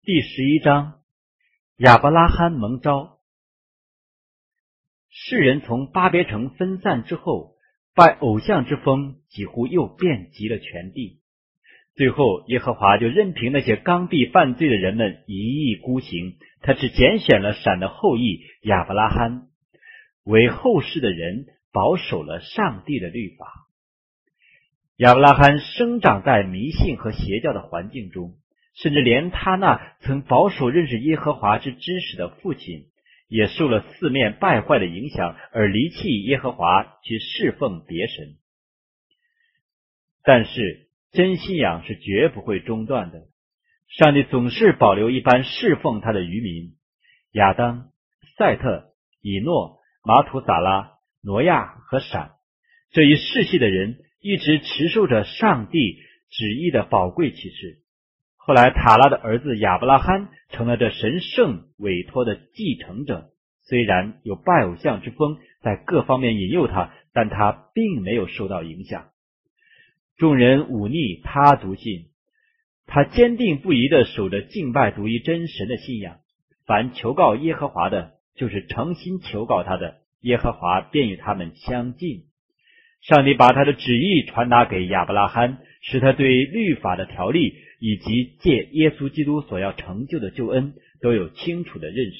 第11章，亚伯拉罕蒙召。世人从巴别城分散之后，拜偶像之风几乎又遍及了全地。最后耶和华就任凭那些刚愎犯罪的人们一意孤行，他只拣选了闪的后裔亚伯拉罕，为后世的人保守了上帝的律法。亚伯拉罕生长在迷信和邪教的环境中，甚至连他那曾保守认识耶和华之知识的父亲也受了四面败坏的影响，而离弃耶和华去侍奉别神。但是真信仰是绝不会中断的，上帝总是保留一般侍奉他的余民，亚当、赛特、以诺、马土撒拉、挪亚和闪这一世系的人一直持守着上帝旨意的宝贵启示。后来塔拉的儿子亚伯拉罕成了这神圣委托的继承者，虽然有拜偶像之风在各方面引诱他，但他并没有受到影响。众人忤逆他笃信，他坚定不移地守着敬拜独一真神的信仰。凡求告耶和华的，就是诚心求告他的，耶和华便与他们相近。上帝把他的旨意传达给亚伯拉罕，使他对律法的条例以及借耶稣基督所要成就的救恩都有清楚的认识。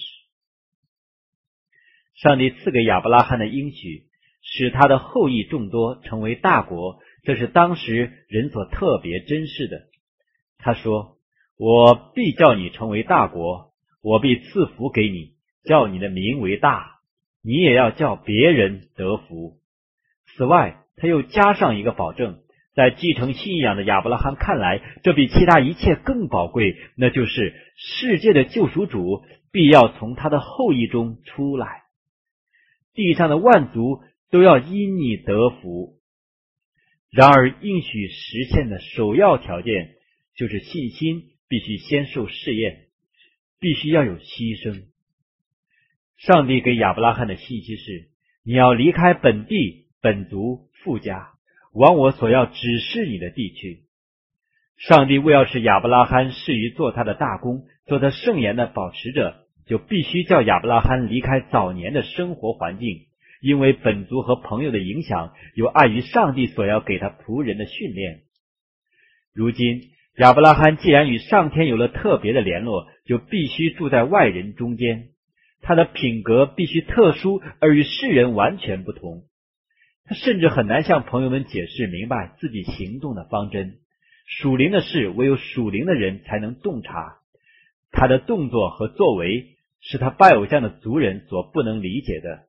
上帝赐给亚伯拉罕的应许，使他的后裔众多，成为大国，这是当时人所特别珍视的。他说：我必叫你成为大国，我必赐福给你，叫你的名为大，你也要叫别人得福。此外，他又加上一个保证，在继承信仰的亚伯拉罕看来，这比其他一切更宝贵，那就是世界的救赎主必要从他的后裔中出来，地上的万族都要因你得福。然而应许实现的首要条件就是信心必须先受试验，必须要有牺牲。上帝给亚伯拉罕的信息是：你要离开本地、本族、父家，往我所要指示你的地去。上帝为要使亚伯拉罕适于做他的大功，做他圣言的保持者，就必须叫亚伯拉罕离开早年的生活环境，因为本族和朋友的影响有碍于上帝所要给他仆人的训练。如今亚伯拉罕既然与上天有了特别的联络，就必须住在外人中间，他的品格必须特殊而与世人完全不同。他甚至很难向朋友们解释明白自己行动的方针，属灵的事唯有属灵的人才能洞察，他的动作和作为是他拜偶像的族人所不能理解的。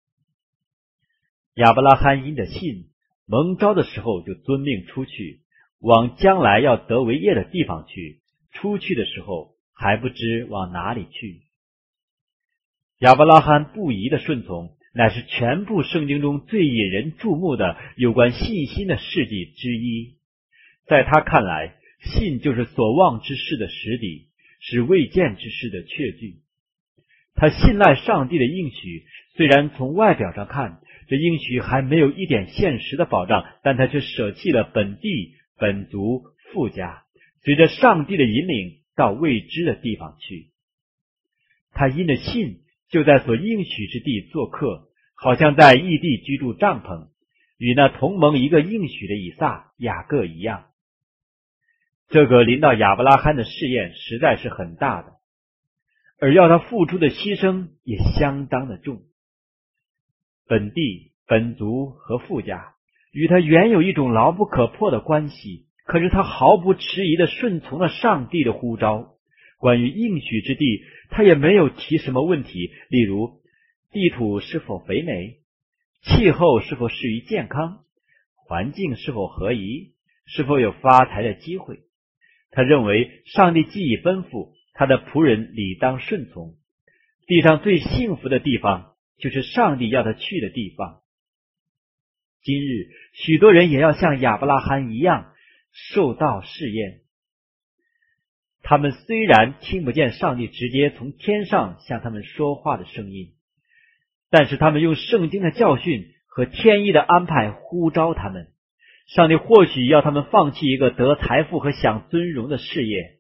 亚伯拉罕因着信蒙召的时候就遵命出去，往将来要得为业的地方去，出去的时候还不知往哪里去。亚伯拉罕不疑的顺从，乃是全部圣经中最引人注目的有关信心的事迹之一。在他看来，信就是所望之事的实底，是未见之事的确据。他信赖上帝的应许，虽然从外表上看，这应许还没有一点现实的保障，但他却舍弃了本地、本族、父家，随着上帝的引领到未知的地方去。他因着信就在所应许之地做客，好像在异地居住帐篷，与那同盟一个应许的以撒、雅各一样。这个临到亚伯拉罕的试验实在是很大的，而要他付出的牺牲也相当的重。本地、本族和父家与他原有一种牢不可破的关系，可是他毫不迟疑地顺从了上帝的呼召。关于应许之地，他也没有提什么问题，例如地土是否肥美，气候是否适于健康，环境是否合宜，是否有发财的机会。他认为上帝既已吩咐，他的仆人理当顺从。地上最幸福的地方就是上帝要他去的地方。今日许多人也要像亚伯拉罕一样受到试验。他们虽然听不见上帝直接从天上向他们说话的声音，但是他们用圣经的教训和天意的安排呼召他们。上帝或许要他们放弃一个得财富和享尊荣的事业，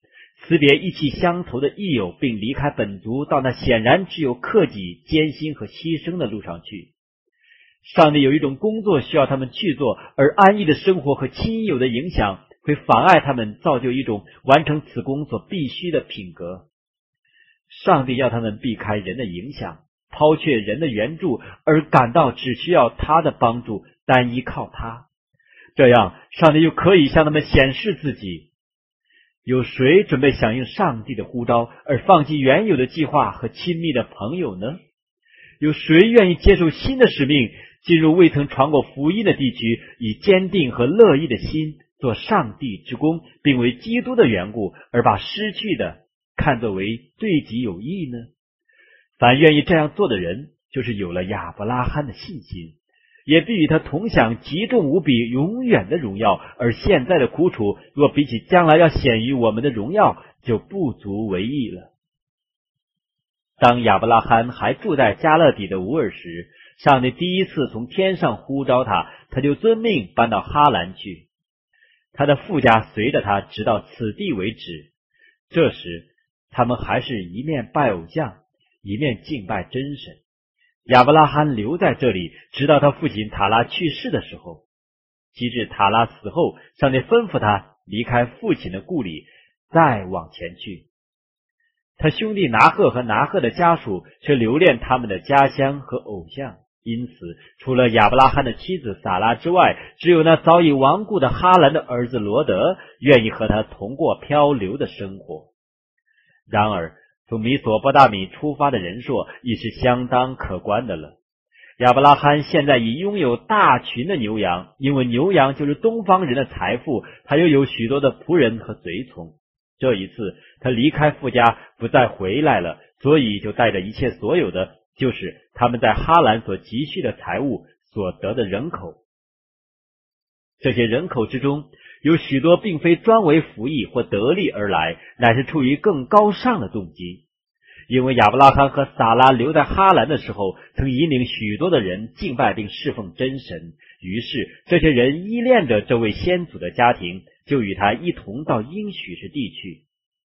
辞别意气相投的益友，并离开本族，到那显然只有克己、艰辛和牺牲的路上去。上帝有一种工作需要他们去做，而安逸的生活和亲友的影响会妨碍他们造就一种完成此工所必须的品格。上帝要他们避开人的影响，抛却人的援助，而感到只需要他的帮助，单依靠他。这样，上帝就可以向他们显示自己。有谁准备响应上帝的呼召，而放弃原有的计划和亲密的朋友呢？有谁愿意接受新的使命，进入未曾传过福音的地区，以坚定和乐意的心做上帝之功，并为基督的缘故而把失去的看作为对己有益呢？凡愿意这样做的人，就是有了亚伯拉罕的信心，也必与他同享极重无比永远的荣耀，而现在的苦楚若比起将来要显于我们的荣耀，就不足为意了。当亚伯拉罕还住在加勒底的乌尔时，上帝第一次从天上呼召他，他就遵命搬到哈兰去。他的父家随着他直到此地为止。这时他们还是一面拜偶像，一面敬拜真神。亚伯拉罕留在这里，直到他父亲塔拉去世的时候。及至塔拉死后，上帝吩咐他离开父亲的故里，再往前去。他兄弟拿鹤和拿鹤的家属却留恋他们的家乡和偶像，因此除了亚伯拉罕的妻子撒拉之外，只有那早已亡故的哈兰的儿子罗德愿意和他同过漂流的生活。然而从米索波大米出发的人数已是相当可观的了。亚伯拉罕现在已拥有大群的牛羊，因为牛羊就是东方人的财富，他又有许多的仆人和随从。这一次他离开父家不再回来了，所以就带着一切所有的，就是他们在哈兰所积蓄的财物，所得的人口。这些人口之中有许多并非专为服役或得利而来，乃是出于更高尚的动机。因为亚伯拉罕和撒拉留在哈兰的时候，曾引领许多的人敬拜并侍奉真神，于是这些人依恋着这位先祖的家庭，就与他一同到应许之地去。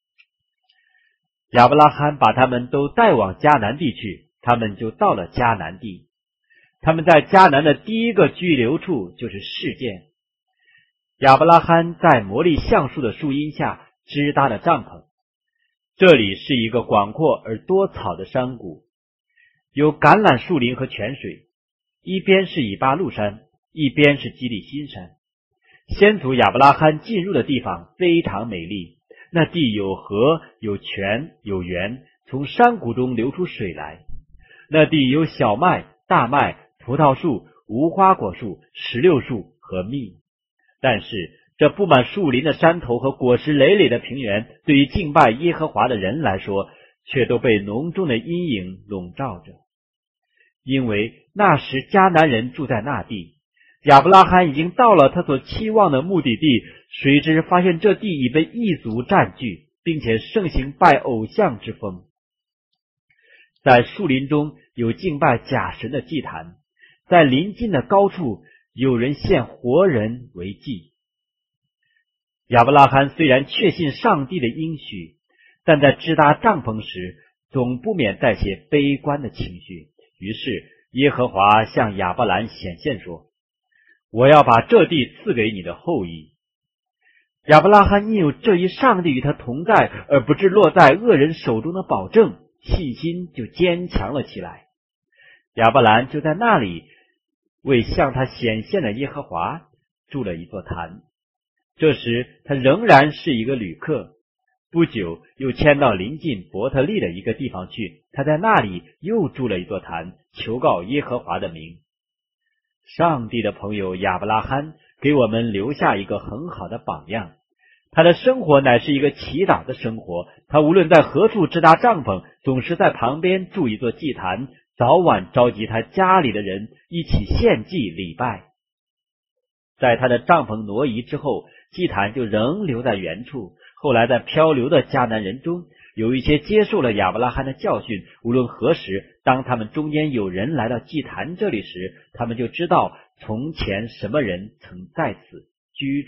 亚伯拉罕把他们都带往迦南地去，他们就到了迦南地。他们在迦南的第一个居留处就是示剑。亚伯拉罕在摩利橡树的树荫下支搭了帐篷。这里是一个广阔而多草的山谷，有橄榄树林和泉水，一边是以巴路山，一边是基利心山。先祖亚伯拉罕进入的地方非常美丽，那地有河，有泉，有源，从山谷中流出水来。那地有小麦、大麦、葡萄树、无花果树、石榴树和蜜。但是这布满树林的山头和果实累累的平原，对于敬拜耶和华的人来说，却都被浓重的阴影笼罩着。因为那时迦南人住在那地，亚伯拉罕已经到了他所期望的目的地，谁知发现这地已被异族占据，并且盛行拜偶像之风。在树林中有敬拜假神的祭坛，在邻近的高处有人献活人为祭。亚伯拉罕虽然确信上帝的应许，但在支搭帐篷时总不免带些悲观的情绪。于是耶和华向亚伯兰显现说，我要把这地赐给你的后裔。亚伯拉罕因有这一上帝与他同在，而不致落在恶人手中的保证，信心就坚强了起来。亚伯兰就在那里为向他显现的耶和华筑了一座坛。这时他仍然是一个旅客，不久又迁到邻近伯特利的一个地方去，他在那里又筑了一座坛，求告耶和华的名。上帝的朋友亚伯拉罕给我们留下一个很好的榜样，他的生活乃是一个祈祷的生活，他无论在何处支搭帐篷，总是在旁边筑一座祭坛，早晚召集他家里的人一起献祭礼拜。在他的帐篷挪移之后，祭坛就仍留在原处。后来在漂流的迦南人中，有一些接受了亚伯拉罕的教训，无论何时，当他们中间有人来到祭坛这里时，他们就知道从前什么人曾在此居住，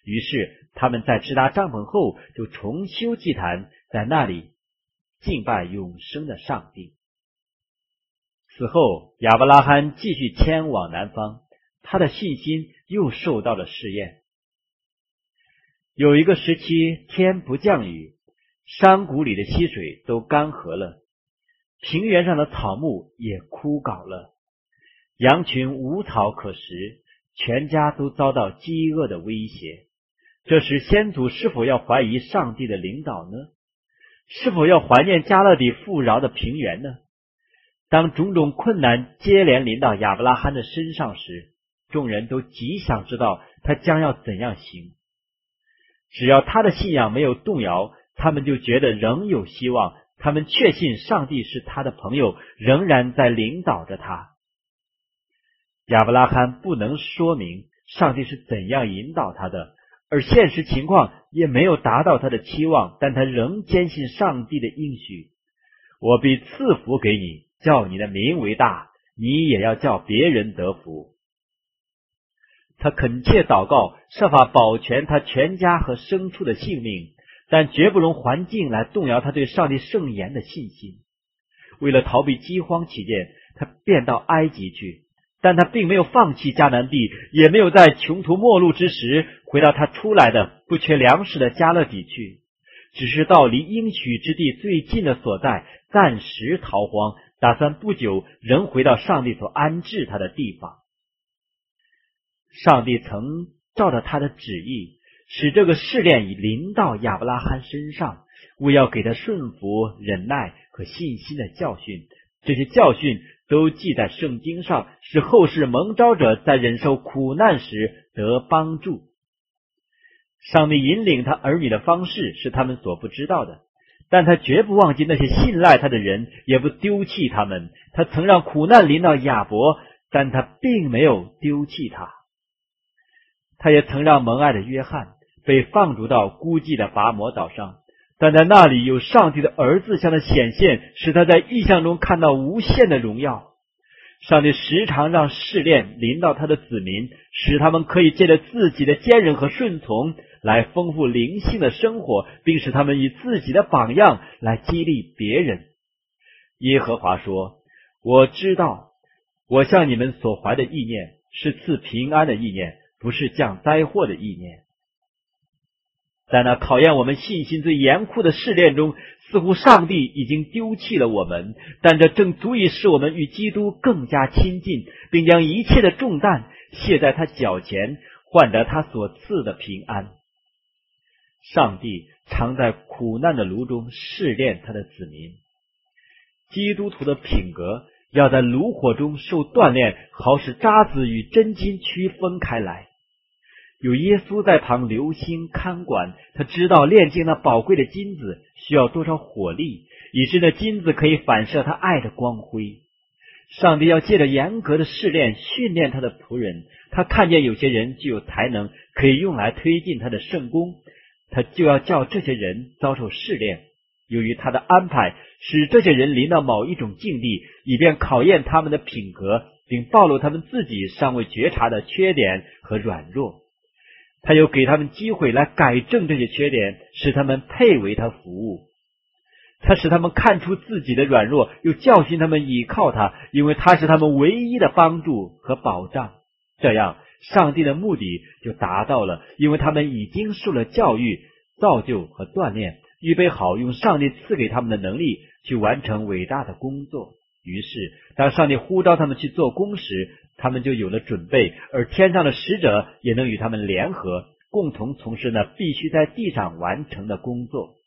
于是他们在支搭帐篷后就重修祭坛，在那里敬拜永生的上帝。此后亚伯拉罕继续迁往南方，他的信心又受到了试验。有一个时期天不降雨，山谷里的溪水都干涸了，平原上的草木也枯槁了，羊群无草可食，全家都遭到饥饿的威胁。这时先祖是否要怀疑上帝的领导呢？是否要怀念加勒底富饶的平原呢？当种种困难接连临到亚伯拉罕的身上时，众人都极想知道他将要怎样行。只要他的信仰没有动摇，他们就觉得仍有希望，他们确信上帝是他的朋友，仍然在领导着他。亚伯拉罕不能说明上帝是怎样引导他的，而现实情况也没有达到他的期望，但他仍坚信上帝的应许：我必赐福给你，叫你的名为大，你也要叫别人得福。他恳切祷告，设法保全他全家和牲畜的性命，但绝不容环境来动摇他对上帝圣言的信心。为了逃避饥荒起见，他便到埃及去，但他并没有放弃迦南地，也没有在穷途末路之时回到他出来的不缺粮食的加勒底去，只是到离应许之地最近的所在暂时逃荒，打算不久仍回到上帝所安置他的地方。上帝曾照着他的旨意，使这个试炼已临到亚伯拉罕身上，为要给他顺服、忍耐和信心的教训。这些教训都记在圣经上，使后世蒙召者在忍受苦难时得帮助。上帝引领他儿女的方式是他们所不知道的，但他绝不忘记那些信赖他的人，也不丢弃他们。他曾让苦难临到亚伯，但他并没有丢弃他。他也曾让蒙爱的约翰被放逐到孤寂的拔摩岛上，但在那里有上帝的儿子向他显现，使他在异象中看到无限的荣耀。上帝时常让试炼临到他的子民，使他们可以借着自己的坚忍和顺从来丰富灵性的生活，并使他们以自己的榜样来激励别人。耶和华说：我知道我向你们所怀的意念是赐平安的意念，不是降灾祸的意念。在那考验我们信心最严酷的试炼中，似乎上帝已经丢弃了我们，但这正足以使我们与基督更加亲近，并将一切的重担卸在他脚前，换得他所赐的平安。上帝常在苦难的炉中试炼他的子民。基督徒的品格要在炉火中受锻炼，好使渣子与真金区分开来。有耶稣在旁留心看管，他知道炼净那宝贵的金子需要多少火力，以致那金子可以反射他爱的光辉。上帝要借着严格的试炼训练他的仆人，他看见有些人具有才能，可以用来推进他的圣工，他就要叫这些人遭受试炼。由于他的安排，使这些人临到某一种境地，以便考验他们的品格，并暴露他们自己尚未觉察的缺点和软弱。他又给他们机会来改正这些缺点，使他们配为他服务。他使他们看出自己的软弱，又教训他们倚靠他，因为他是他们唯一的帮助和保障。这样上帝的目的就达到了，因为他们已经受了教育、造就和锻炼，预备好用上帝赐给他们的能力去完成伟大的工作。于是当上帝呼召他们去做工时，他们就有了准备，而天上的使者也能与他们联合，共同从事那必须在地上完成的工作。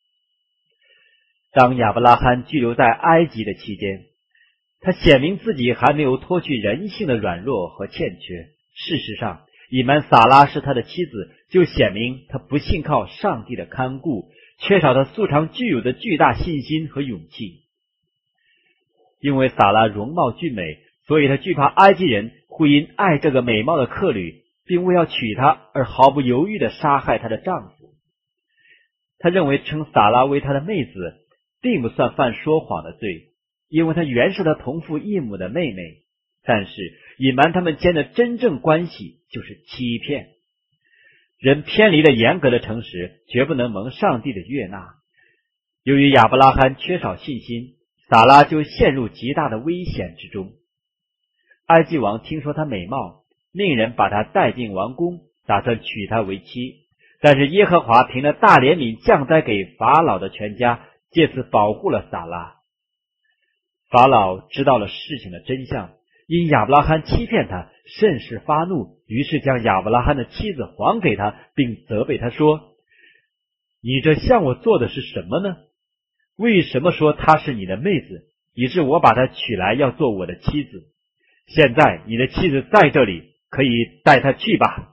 当亚伯拉罕居留在埃及的期间，他显明自己还没有脱去人性的软弱和欠缺。事实上，隐瞒撒拉是他的妻子，就显明他不信靠上帝的看顾，缺少他素常具有的巨大信心和勇气。因为撒拉容貌俊美，所以他惧怕埃及人会因爱这个美貌的客旅，并为要娶她而毫不犹豫地杀害她的丈夫。他认为称撒拉为他的妹子并不算犯说谎的罪，因为他原是他同父异母的妹妹，但是隐瞒他们间的真正关系就是欺骗。 人偏离了严格的诚实，绝不能蒙上帝的悦纳。由于亚伯拉罕缺少信心，撒拉就陷入极大的危险之中。埃及王听说她美貌，命人把她带进王宫，打算娶她为妻。但是耶和华凭着大怜悯降灾给法老的全家，借此保护了撒拉。法老知道了事情的真相，因亚伯拉罕欺骗他，甚是发怒，于是将亚伯拉罕的妻子还给他，并责备他说：你这向我做的是什么呢？为什么说她是你的妹子，以致我把她娶来要做我的妻子？现在你的妻子在这里，可以带她去吧。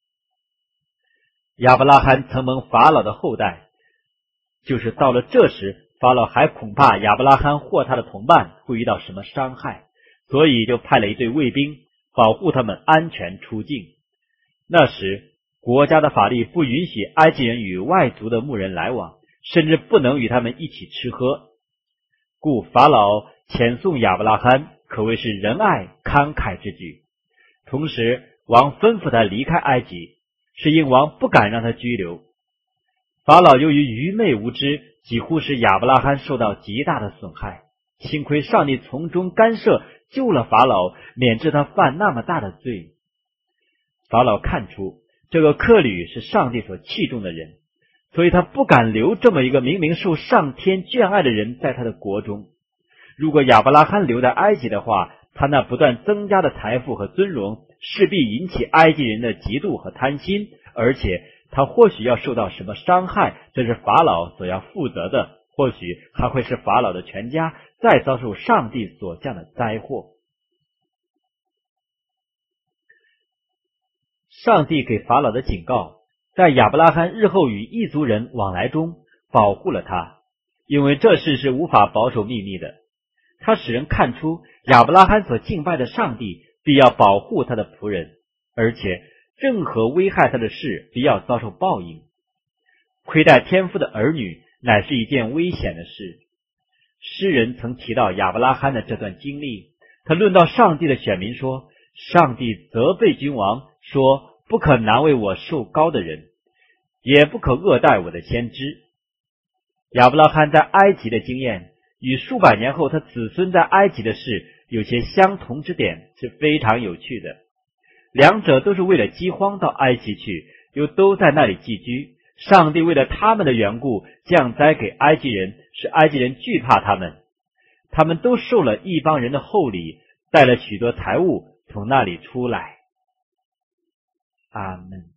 亚伯拉罕曾蒙法老的后代，就是到了这时，法老还恐怕亚伯拉罕或他的同伴会遇到什么伤害，所以就派了一队卫兵保护他们安全出境。那时国家的法律不允许埃及人与外族的牧人来往，甚至不能与他们一起吃喝，故法老遣送亚伯拉罕可谓是仁爱慷慨之举。同时王吩咐他离开埃及，是因王不敢让他居留。法老由于愚昧无知，几乎使亚伯拉罕受到极大的损害，幸亏上帝从中干涉，救了法老，免致他犯那么大的罪。法老看出这个客旅是上帝所器重的人，所以他不敢留这么一个明明受上天眷爱的人在他的国中。如果亚伯拉罕留在埃及的话，他那不断增加的财富和尊荣势必引起埃及人的嫉妒和贪心，而且他或许要受到什么伤害，这是法老所要负责的，或许还会使法老的全家再遭受上帝所降的灾祸。上帝给法老的警告，在亚伯拉罕日后与异族人往来中保护了他，因为这事是无法保守秘密的。他使人看出亚伯拉罕所敬拜的上帝必要保护他的仆人，而且任何危害他的事必要遭受报应。亏待天父的儿女乃是一件危险的事。诗人曾提到亚伯拉罕的这段经历，他论到上帝的选民说，上帝责备君王说，不可难为我受膏的人，也不可恶待我的先知。亚伯拉罕在埃及的经验与数百年后他子孙在埃及的事有些相同之点，是非常有趣的。两者都是为了饥荒到埃及去，又都在那里寄居。上帝为了他们的缘故降灾给埃及人，使埃及人惧怕他们。他们都受了一帮人的厚礼，带了许多财物从那里出来。阿们。